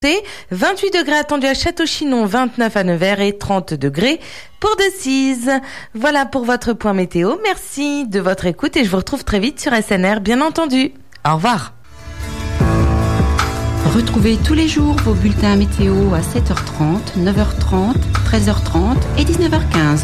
28 degrés attendus à Château-Chinon, 29 à Nevers et 30 degrés pour Decize. Voilà pour votre point météo. Merci de votre écoute et je vous retrouve très vite sur SNR, bien entendu. Au revoir. Retrouvez tous les jours vos bulletins météo à 7h30, 9h30, 13h30 et 19h15.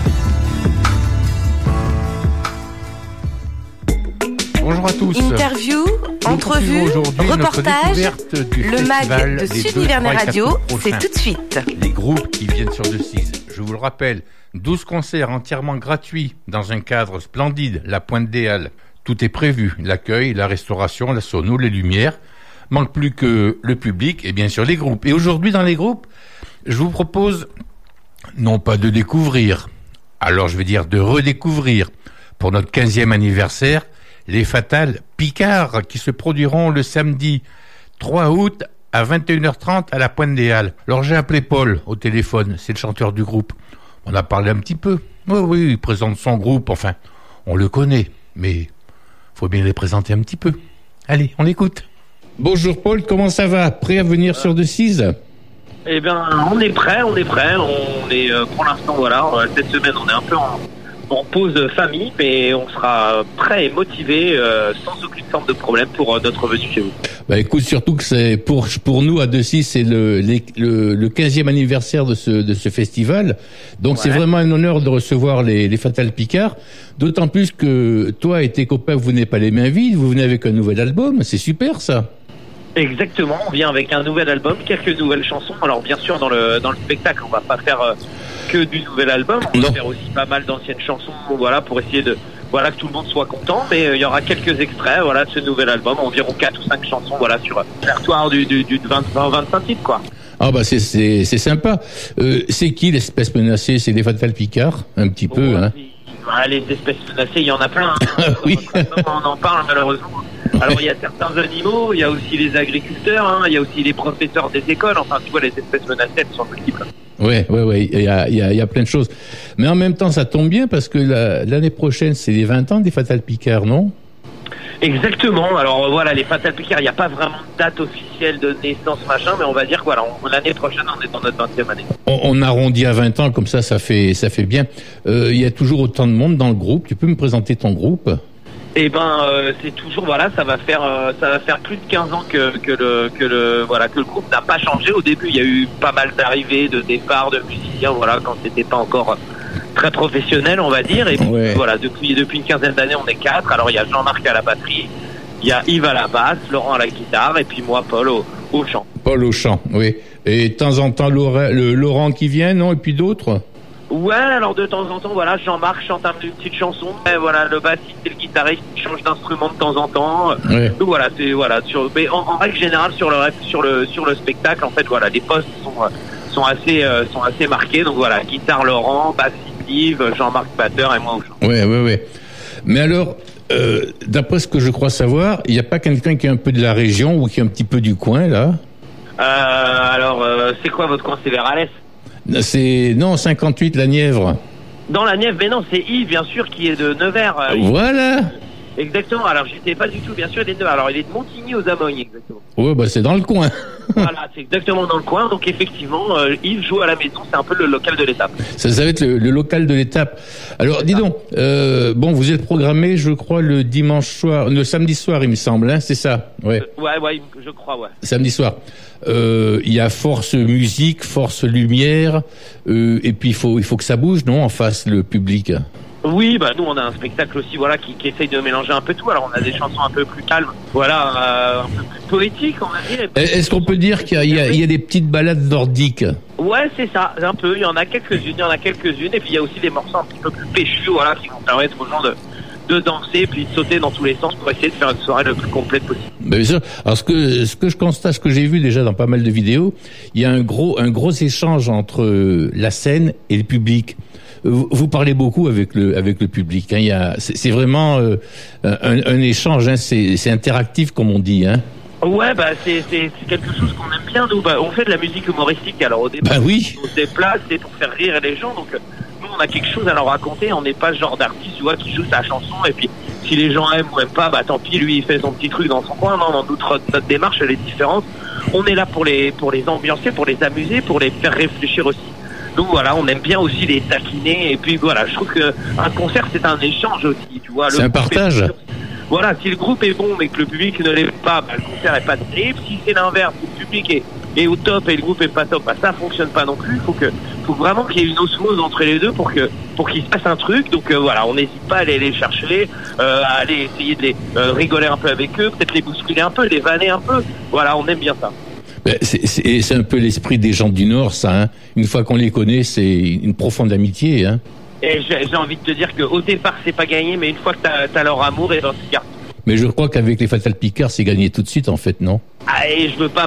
Bonjour à tous. Interview, entrevue, reportage, le mag de Sud-Nivernais Radio, c'est tout de suite. Les groupes qui viennent sur Decize. Je vous le rappelle, 12 concerts entièrement gratuits dans un cadre splendide, la Pointe des Halles. Tout est prévu, l'accueil, la restauration, la sono, les lumières. Manque plus que le public et bien sûr les groupes. Et aujourd'hui dans les groupes, je vous propose non pas de découvrir, alors je vais dire de redécouvrir pour notre 15e anniversaire, les Fatales Picards qui se produiront le samedi 3 août à 21h30 à la Pointe des Halles. Alors j'ai appelé Paul au téléphone, c'est le chanteur du groupe. On a parlé un petit peu. Oui, il présente son groupe, enfin, on le connaît, mais faut bien les présenter un petit peu. Allez, on écoute. Bonjour Paul, comment ça va? Prêt à venir sur Decize? Eh bien, on est prêt. On est pour l'instant, voilà, cette semaine, on est un peu en pause famille, mais on sera prêt et motivé, sans aucune forme de problème pour notre venue chez vous. Bah écoute, surtout que c'est pour nous à Decize, c'est le 15e anniversaire de ce festival. Donc c'est vraiment un honneur de recevoir les Fatales Picards. D'autant plus que toi et tes copains, vous n'êtes pas les mains vides, vous venez avec un nouvel album, c'est super ça. Exactement, on vient avec un nouvel album, quelques nouvelles chansons. Alors bien sûr dans le spectacle, on va pas faire que du nouvel album, on va faire aussi pas mal d'anciennes chansons, voilà, pour essayer que tout le monde soit content, mais il y aura quelques extraits, voilà, de ce nouvel album, environ 4 ou 5 chansons, voilà, sur le répertoire du 25 titres, quoi. Ah bah c'est sympa. C'est qui l'espèce menacée? C'est les Fatales Picards, un petit peu, hein. Les espèces menacées, il y en a plein. Hein. Oui. On en parle malheureusement. Alors il y a certains animaux, il y a aussi les agriculteurs, hein, il y a aussi les professeurs des écoles. Enfin, tu vois, les espèces menacées, elles sont multiples. Ouais. Il y a plein de choses. Mais en même temps, ça tombe bien parce que l'année prochaine, c'est les 20 ans des Fatales Picards, non? Exactement. Alors voilà, les Fatales Picards, il n'y a pas vraiment de date officielle de naissance, machin, mais on va dire que voilà, l'année prochaine, on est dans notre 20e année. On arrondit à 20 ans, comme ça fait bien. Il y a toujours autant de monde dans le groupe. Tu peux me présenter ton groupe? Eh ben, c'est toujours, voilà, ça va faire plus de 15 ans que le groupe n'a pas changé. Au début, il y a eu pas mal d'arrivées, de départs, de musiciens, voilà, quand c'était pas encore très professionnel, on va dire. Et puis, voilà, depuis une quinzaine d'années, on est 4. Alors, il y a Jean-Marc à la batterie, il y a Yves à la basse, Laurent à la guitare, et puis moi, Paul au chant. Paul au chant, oui. Et de temps en temps, Laurent qui vient, non? Et puis d'autres? Ouais, alors de temps en temps, voilà, Jean-Marc chante une petite chanson. Et voilà, le bassiste et le guitariste changent d'instrument de temps en temps. Ouais. Donc voilà, mais en règle générale sur le spectacle, en fait, voilà, les postes sont assez marqués. Donc voilà, guitare Laurent, bassiste Yves, Jean-Marc batteur et moi au chant. Ouais. Mais alors, d'après ce que je crois savoir, il n'y a pas quelqu'un qui est un peu de la région ou qui est un petit peu du coin là? C'est quoi votre coin? C'est vers Alès? C'est 58 la Nièvre. Dans la Nièvre, mais non, c'est Yves bien sûr qui est de Nevers. Voilà. Exactement. Alors j'étais pas du tout, bien sûr, il est de Nevers. Alors il est de Montigny aux Amognes, exactement. Ouais, bah c'est dans le coin. Voilà, c'est exactement dans le coin. Donc effectivement, Yves joue à la maison. C'est un peu le local de l'étape. Ça va être le local de l'étape. Alors dis donc, vous êtes programmé, je crois, le samedi soir, il me semble, hein, c'est ça? Ouais. Ouais, je crois, ouais. Samedi soir. Il y a force musique, force lumière, et puis il faut que ça bouge, non, en face le public. Oui, nous on a un spectacle aussi, voilà, qui essaye de mélanger un peu tout. Alors on a des chansons un peu plus calmes, voilà, un peu plus poétiques, on va dire. Est-ce qu'on peut dire qu'il y a des petites balades nordiques? Ouais, c'est ça, un peu. Il y en a quelques-unes, et puis il y a aussi des morceaux un petit peu plus péchus, voilà, qui vont permettre aux gens de danser puis de sauter dans tous les sens pour essayer de faire une soirée le plus complète possible. Bien sûr. Alors ce que je constate, ce que j'ai vu déjà dans pas mal de vidéos, il y a un gros échange entre la scène et le public. Vous parlez beaucoup avec le public, hein. C'est vraiment un échange, hein. C'est interactif comme on dit, hein. Ouais, c'est quelque chose qu'on aime bien. Nous, on fait de la musique humoristique. Alors au départ, oui. On se déplace, c'est pour faire rire les gens. Donc nous, on a quelque chose à leur raconter. On n'est pas ce genre d'artiste, tu vois, qui joue sa chanson et puis si les gens aiment ou aiment pas, tant pis. Lui, il fait son petit truc dans son coin. Non, notre démarche, elle est différente. on est là pour les ambiancer, pour les amuser, pour les faire réfléchir aussi. Donc voilà, on aime bien aussi les taquiner. Et puis voilà, je trouve qu'un concert, c'est un échange aussi, tu vois. C'est un partage. Voilà, si le groupe est bon mais que le public ne l'est pas, le concert est pas terrible. Si c'est l'inverse, si le public est au top et le groupe est pas top, ça fonctionne pas non plus. Faut vraiment qu'il y ait une osmose entre les deux pour qu'il se passe un truc. Donc voilà, on n'hésite pas à aller les chercher, à aller essayer de les rigoler un peu avec eux, peut-être les bousculer un peu, les vanner un peu. Voilà, on aime bien ça. C'est un peu l'esprit des gens du Nord, ça. Hein. Une fois qu'on les connaît, c'est une profonde amitié. Hein. Et j'ai envie de te dire qu'au départ, c'est pas gagné, mais une fois que t'as leur amour, et ben c'est gardé. Mais je crois qu'avec les Fatal Picard, c'est gagné tout de suite, en fait, non? Ah, et je veux pas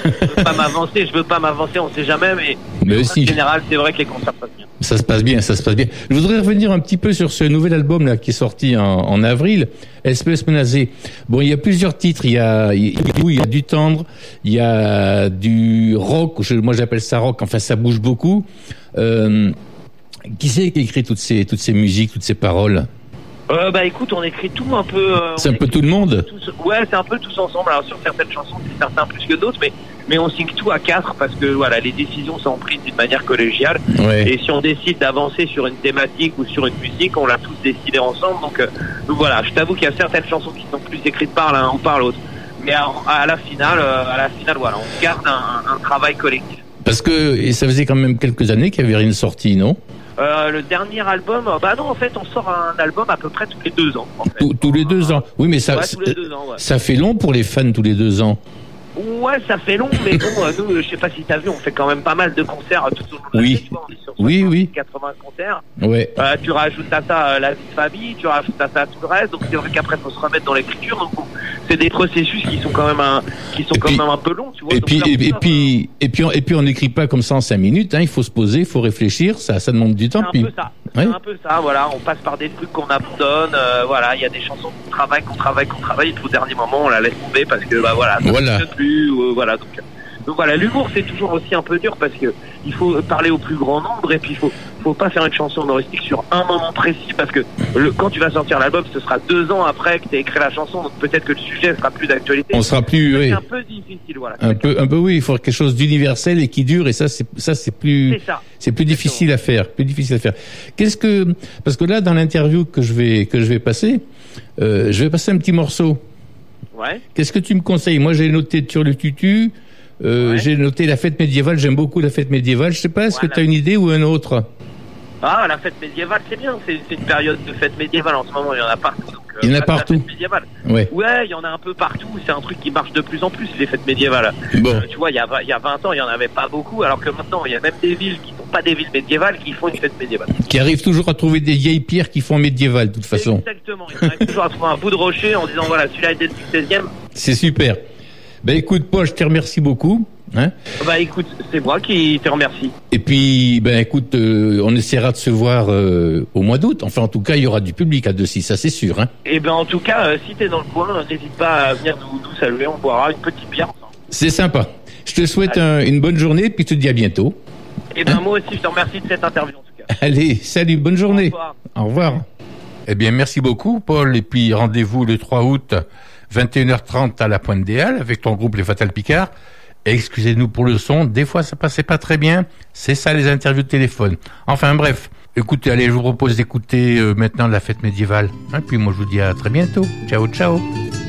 m'avancer, on sait jamais, mais si. En général, c'est vrai que les concerts passent bien. Ça se passe bien. Je voudrais revenir un petit peu sur ce nouvel album là qui est sorti en avril, Espèce menacée. Bon, il y a plusieurs titres, il y a du tendre, il y a du rock, moi j'appelle ça rock, enfin ça bouge beaucoup. Qui c'est qui écrit toutes ces musiques, toutes ces paroles? Écoute, on écrit tout un peu. C'est un peu tout le monde. Ouais, c'est un peu tous ensemble. Alors sur certaines chansons, c'est certains plus que d'autres, mais on signe tout à 4 parce que voilà, les décisions sont prises d'une manière collégiale. Ouais. Et si on décide d'avancer sur une thématique ou sur une musique, on l'a tous décidé ensemble. Donc voilà, je t'avoue qu'il y a certaines chansons qui sont plus écrites par l'un ou par l'autre. Mais à la finale, voilà, on garde un travail collectif. Parce que ça faisait quand même quelques années qu'il n'y avait rien sorti, non? Le dernier album, non, en fait, on sort un album à peu près tous les 2 ans. En fait. Tous les 2 ans. Oui, mais ça, tous les 2 ans, ouais. Ça fait long pour les fans tous les 2 ans. Ouais, ça fait long, mais bon, nous, je sais pas si t'as vu, on fait quand même pas mal de concerts tout au long de l'année, tu vois, on est sur 80 concerts. Ouais. Tu rajoutes à ça la vie de famille, tu rajoutes à ça tout le reste, donc c'est vrai qu'après, faut se remettre dans l'écriture, donc bon, c'est des processus qui sont quand même un peu longs, tu vois. Et puis on n'écrit pas comme ça en 5 minutes, hein, il faut se poser, il faut réfléchir, ça demande du temps. C'est un peu ça, voilà, on passe par des trucs qu'on abandonne, voilà, il y a des chansons qu'on travaille, et puis au dernier moment, on la laisse tomber parce que, voilà. Voilà, donc voilà, l'humour c'est toujours aussi un peu dur parce que il faut parler au plus grand nombre et puis il faut pas faire une chanson humoristique sur un moment précis parce que quand tu vas sortir l'album, ce sera 2 ans après que tu as écrit la chanson, donc peut-être que le sujet sera plus d'actualité. On sera plus, c'est un peu difficile, voilà. Un peu, oui, il faut quelque chose d'universel et qui dure et c'est plus difficile à faire, parce que là dans l'interview que je vais passer un petit morceau. Ouais. Qu'est-ce que tu me conseilles? Moi, j'ai noté Sur le tutu, j'ai noté La fête médiévale. J'aime beaucoup La fête médiévale. Je sais pas, est-ce que tu as une idée ou un autre? Ah, la fête médiévale, c'est bien. C'est une période de fête médiévale. En ce moment, il y en a partout. Donc, il y en a partout. La fête médiévale. Ouais, il y en a un peu partout. C'est un truc qui marche de plus en plus, les fêtes médiévales. Bon. Tu vois, il y a 20 ans, il y en avait pas beaucoup, alors que maintenant, il y a même des villes qui sont pas des villes médiévales qui font une fête médiévale. Qui arrivent toujours à trouver des vieilles pierres qui font médiéval, de toute façon. Exactement. Ils arrivent toujours à trouver un bout de rocher en disant, voilà, celui-là était du 16e. C'est super. Écoute, Paul, je te remercie beaucoup. Hein? Écoute, c'est moi qui te remercie. Et puis, écoute, on essaiera de se voir au mois d'août. Enfin, en tout cas, il y aura du public à Decy, ça c'est sûr. Hein? Et en tout cas, si t'es dans le coin, n'hésite pas à venir nous saluer, on boira une petite bière ensemble. C'est sympa. Je te souhaite une bonne journée, puis je te dis à bientôt. Moi aussi, je te remercie de cette interview en tout cas. Allez, salut, bonne journée. Au revoir. Eh bien, merci beaucoup, Paul. Et puis, rendez-vous le 3 août, 21h30 à la Pointe des Halles, avec ton groupe Les Fatal Picard. Excusez-nous pour le son, des fois ça passait pas très bien, c'est ça les interviews de téléphone. Enfin bref, écoutez, allez, je vous propose d'écouter maintenant La fête médiévale. Et puis moi je vous dis à très bientôt. Ciao, ciao.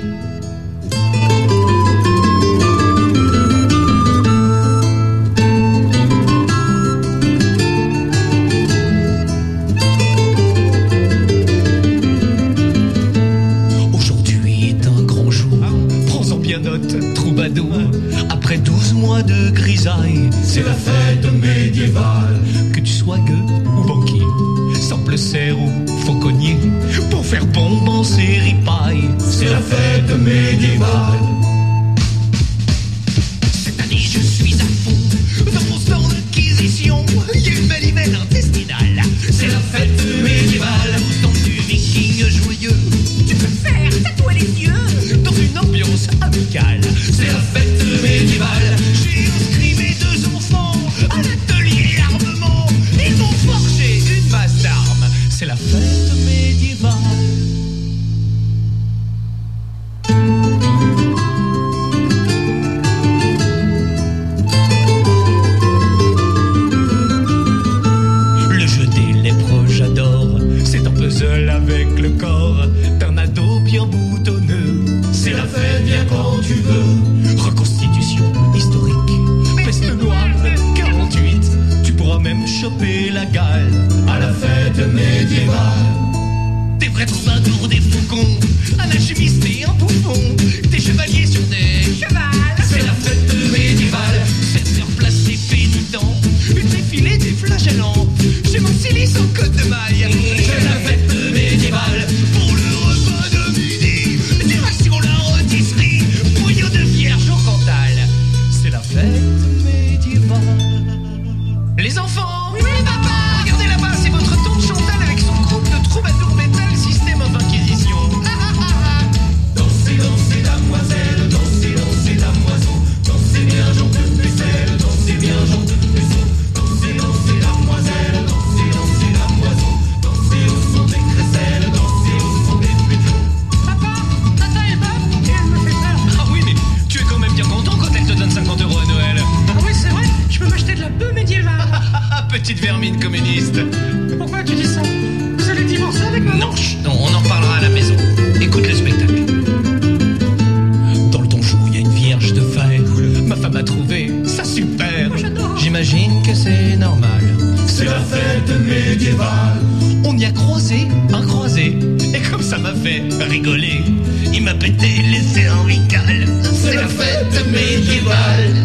Aujourd'hui est un grand jour, prends-en bien note, troubadour. Après 12 mois de grisaille, c'est la fête médiévale. Que tu sois gueux ou banquier, simple serre ou fauconnier, pour faire bombancer ripaille, c'est la fête médiévale. Cette année je suis à fond dans mon store d'acquisition. Il y a une belle hymen intestinale, c'est la fête médiévale. Au temps du viking joyeux, tu peux faire tatouer les yeux dans une ambiance amicale, c'est la fête médiévale. J'ai inscrit mes 2 enfants à l'atelier armement. Ils vont forger une masse d'armes, c'est la fête médiévale. taper la gale à la fête médiévale. Des vrais troubadours, des faucons, un alchimiste et un bouffon, des chevaliers sur des chevals. C'est la fête médiévale, 7 heures place des pénitents, une défilée des flagellants, chez mon silice en côte de maille. C'est la fête médiévale, pour le repas de midi, direction la rôtisserie, bouillon de vierge au Cantal. C'est la fête médiévale. Les enfants, oui papa, regardez là-bas, c'est votre tante Chantal avec son groupe de troubadours métal système of inquisition. Dansez, dansez damoiselle, dansez, dansez damoiseau, dansez bien genre de pucelle, dansez bien genre de puceau, dansez, dansez damoiselle, dansez, dansez damoiseau, dansez au son des crécelles, dansez au son des puceaux. Papa, Tata est bonne et elle me fait peur. Ah oui, mais tu es quand même bien content quand elle te donne 50 € à Noël. Ah oui, c'est vrai, je peux m'acheter de la bœuf médiévale. Petite vermine communiste. Pourquoi tu dis ça? Vous allez divorcer avec moi? Non, chut, non, on en reparlera à la maison. Écoute le spectacle. Dans le donjon, il y a une vierge de fer. Ma femme a trouvé ça super. Moi, j'adore. J'imagine que c'est normal. C'est la fête médiévale. On y a croisé un croisé. Et comme ça m'a fait rigoler, il m'a pété les cervicales. C'est la fête médiévale.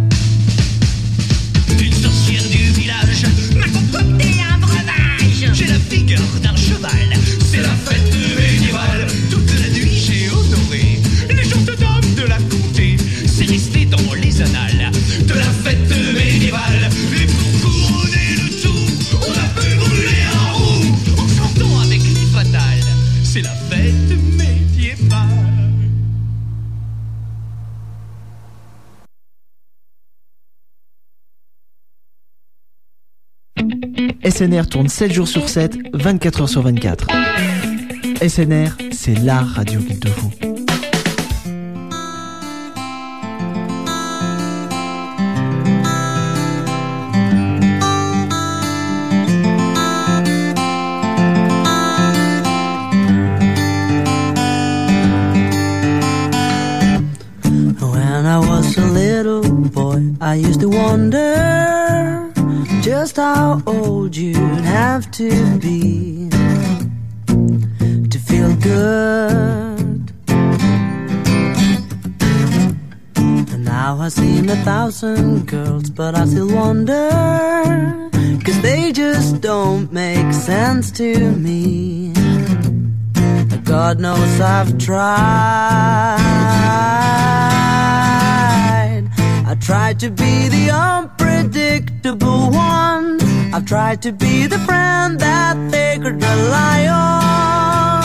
Une sorcière du village m'a concocté un breuvage. J'ai la figure d'un cheval. C'est la fête médiévale. Toute la nuit j'ai honoré les gentes dames de la comté. C'est resté dans les annales de la fête médiévale. Et pour couronner le tout, on a pu brûler un roux en chantant avec les fatales. C'est la fête médiévale. SNR tourne 7 jours sur 7, 24 heures sur 24. SNR, c'est la radio qu'il te faut. When I was a little boy, I used to wonder just how old you'd have to be to feel good. And now I've seen 1,000 girls, but I still wonder, 'cause they just don't make sense to me. God knows I've tried. I tried to be the unpredictable one. I've tried to be the friend that they could rely on,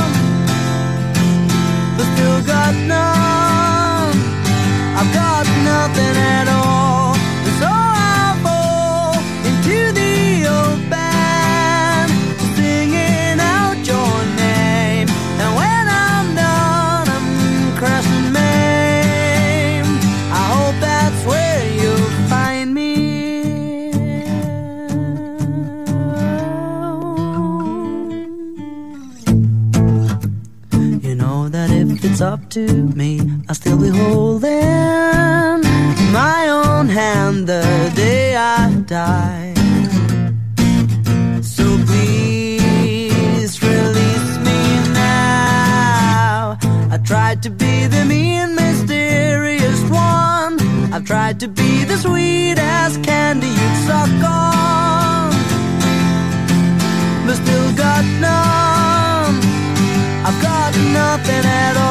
but still got none. I've got nothing at all. And so I fall into the old band, singing out your name. And when I'm done, I'm crescent maim. I hope that's where you'll find me. You know that if it's up to me, I'll still be holding my own hand the day I die. So please release me now. I tried to be the mean, mysterious one. I've tried to be the sweet as candy you'd suck on, but still got none. I've got nothing at all.